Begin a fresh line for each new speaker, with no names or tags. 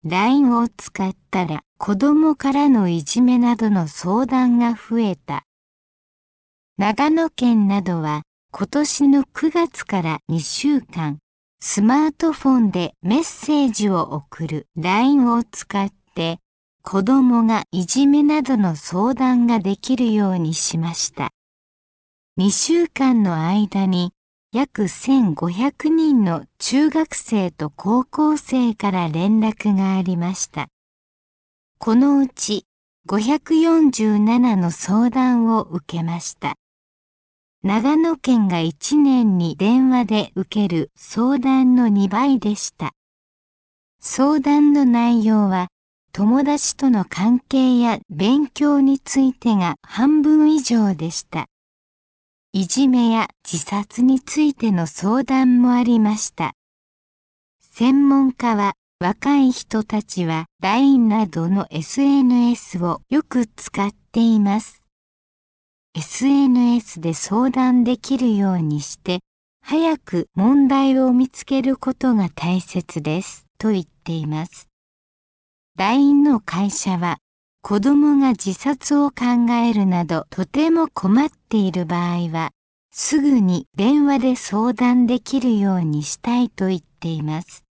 LINE を使ったら子供からのいじめなどの相談が増えた。長野県などは今年の9月から2週間、スマートフォンでメッセージを送る LINE を使って子供がいじめなどの相談ができるようにしました。2週間の間に約1500人の中学生と高校生から連絡がありました。このうち547の相談を受けました。長野県が1年に電話で受ける相談の2倍でした。相談の内容は友達との関係や勉強についてが半分以上でした。いじめや自殺についての相談もありました。専門家は若い人たちは LINE などの SNS をよく使っています。SNS で相談できるようにして早く問題を見つけることが大切ですと言っています。LINE の会社は子供が自殺を考えるなどとても困っている場合はすぐに電話で相談できるようにしたいと言っています。